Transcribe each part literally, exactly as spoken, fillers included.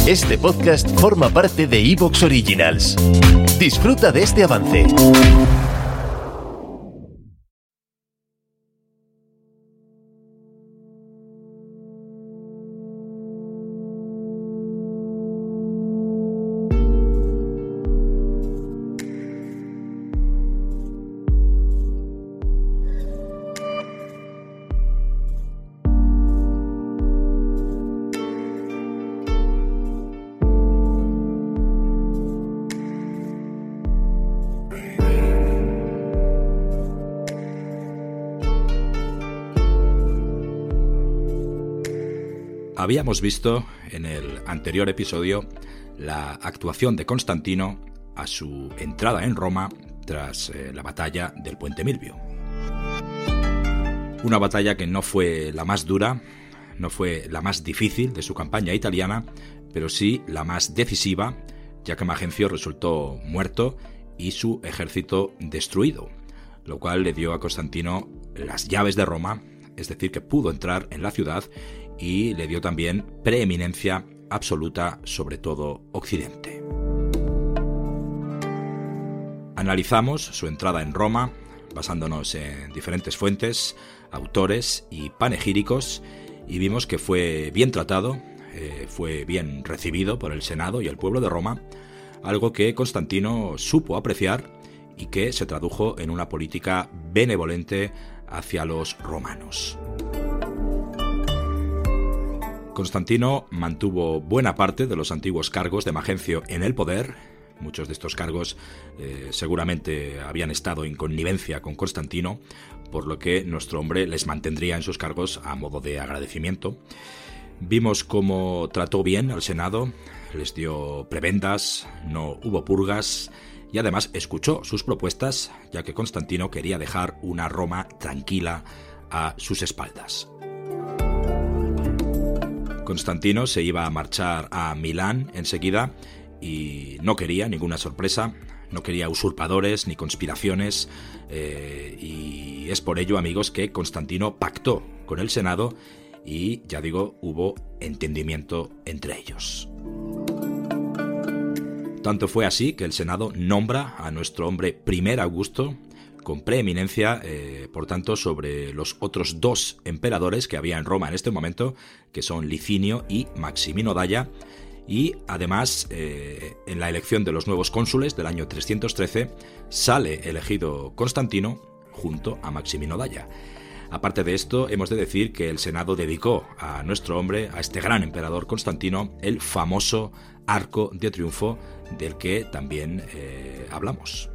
Este podcast forma parte de iVoox Originals. Disfruta de este avance. Habíamos visto en el anterior episodio la actuación de Constantino a su entrada en Roma tras eh, la batalla del Puente Milvio. Una batalla que no fue la más dura, no fue la más difícil de su campaña italiana, pero sí la más decisiva, ya que Magencio resultó muerto y su ejército destruido, lo cual le dio a Constantino las llaves de Roma, es decir, que pudo entrar en la ciudad y le dio también preeminencia absoluta sobre todo Occidente. Analizamos su entrada en Roma basándonos en diferentes fuentes, autores y panegíricos, y vimos que fue bien tratado, eh, fue bien recibido por el Senado y el pueblo de Roma, algo que Constantino supo apreciar y que se tradujo en una política benevolente hacia los romanos. Constantino mantuvo buena parte de los antiguos cargos de Magencio en el poder. Muchos de estos cargos eh, seguramente habían estado en connivencia con Constantino, por lo que nuestro hombre les mantendría en sus cargos a modo de agradecimiento. Vimos cómo trató bien al Senado, les dio prebendas, no hubo purgas y además escuchó sus propuestas, ya que Constantino quería dejar una Roma tranquila a sus espaldas. Constantino se iba a marchar a Milán enseguida y no quería ninguna sorpresa, no quería usurpadores ni conspiraciones, eh, y es por ello, amigos, que Constantino pactó con el Senado y, ya digo, hubo entendimiento entre ellos. Tanto fue así que el Senado nombra a nuestro hombre Primer Augusto con preeminencia, eh, por tanto, sobre los otros dos emperadores que había en Roma en este momento, que son Licinio y Maximino Daia, y además, eh, en la elección de los nuevos cónsules del año trescientos trece, sale elegido Constantino junto a Maximino Daia. Aparte de esto, hemos de decir que el Senado dedicó a nuestro hombre, a este gran emperador Constantino, el famoso Arco de Triunfo, del que también eh, hablamos.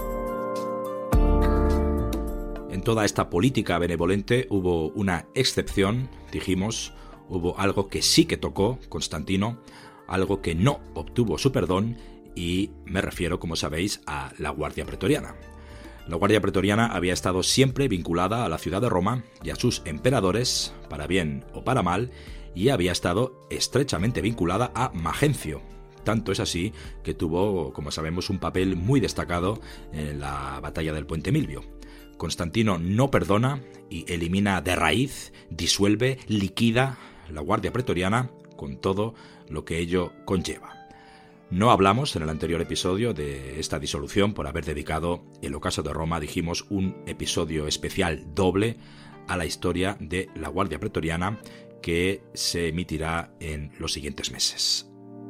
En toda esta política benevolente hubo una excepción, dijimos, hubo algo que sí que tocó Constantino, algo que no obtuvo su perdón, y me refiero, como sabéis, a la Guardia Pretoriana. La Guardia Pretoriana había estado siempre vinculada a la ciudad de Roma y a sus emperadores, para bien o para mal, y había estado estrechamente vinculada a Magencio. Tanto es así que tuvo, como sabemos, un papel muy destacado en la batalla del Puente Milvio. Constantino no perdona y elimina de raíz, disuelve, liquida la Guardia Pretoriana con todo lo que ello conlleva. No hablamos en el anterior episodio de esta disolución por haber dedicado el ocaso de Roma, dijimos, un episodio especial doble a la historia de la Guardia Pretoriana que se emitirá en los siguientes meses.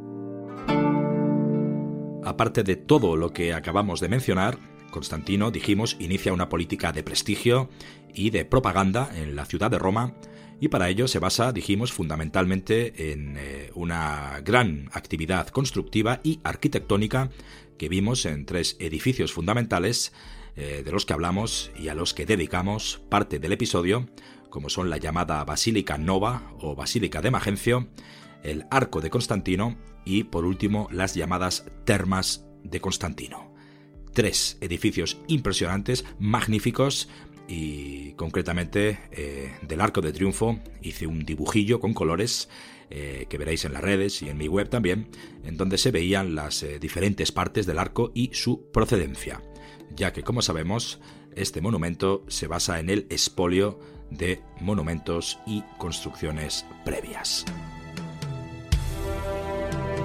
Aparte de todo lo que acabamos de mencionar, Constantino, dijimos, inicia una política de prestigio y de propaganda en la ciudad de Roma, y para ello se basa, dijimos, fundamentalmente en eh, una gran actividad constructiva y arquitectónica que vimos en tres edificios fundamentales eh, de los que hablamos y a los que dedicamos parte del episodio, como son la llamada Basílica Nova o Basílica de Magencio, el Arco de Constantino y, por último, las llamadas Termas de Constantino. Tres edificios impresionantes, magníficos, y concretamente eh, del Arco de Triunfo hice un dibujillo con colores eh, que veréis en las redes y en mi web también, en donde se veían las eh, diferentes partes del arco y su procedencia, ya que, como sabemos, este monumento se basa en el expolio de monumentos y construcciones previas.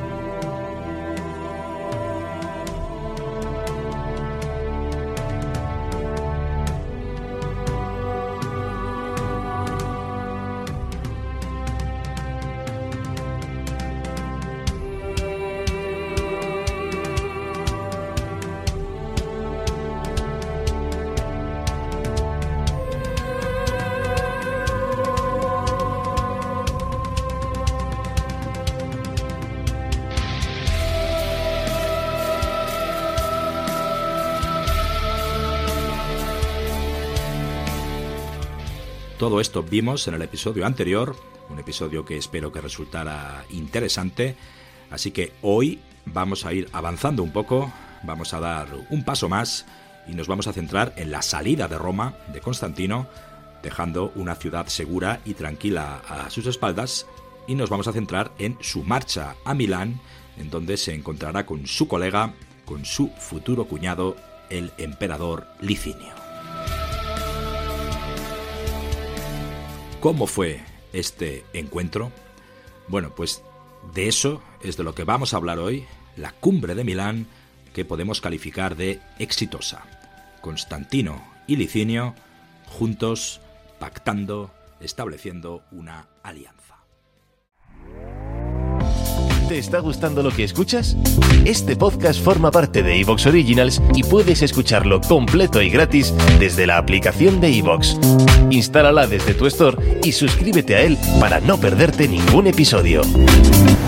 Todo esto vimos en el episodio anterior, un episodio que espero que resultara interesante, así que hoy vamos a ir avanzando un poco, vamos a dar un paso más y nos vamos a centrar en la salida de Roma, de Constantino, dejando una ciudad segura y tranquila a sus espaldas, y nos vamos a centrar en su marcha a Milán, en donde se encontrará con su colega, con su futuro cuñado, el emperador Licinio. ¿Cómo fue este encuentro? Bueno, pues de eso es de lo que vamos a hablar hoy, la cumbre de Milán, que podemos calificar de exitosa. Constantino y Licinio juntos, pactando, estableciendo una alianza. ¿Te está gustando lo que escuchas? Este podcast forma parte de iVoox Originals y puedes escucharlo completo y gratis desde la aplicación de iVoox. Instálala desde tu store y suscríbete a él para no perderte ningún episodio.